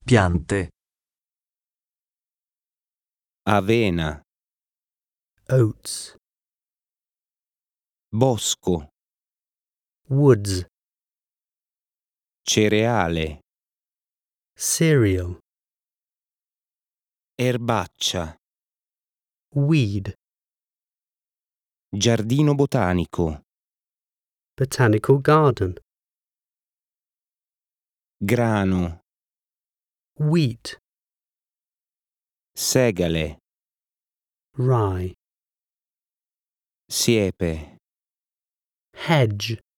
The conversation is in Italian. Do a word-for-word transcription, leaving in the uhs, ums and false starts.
piante, avena, oats, bosco, woods, cereale, cereal, erbaccia, weed, giardino botanico, botanical garden, grano, wheat, segale, rye, siepe, hedge,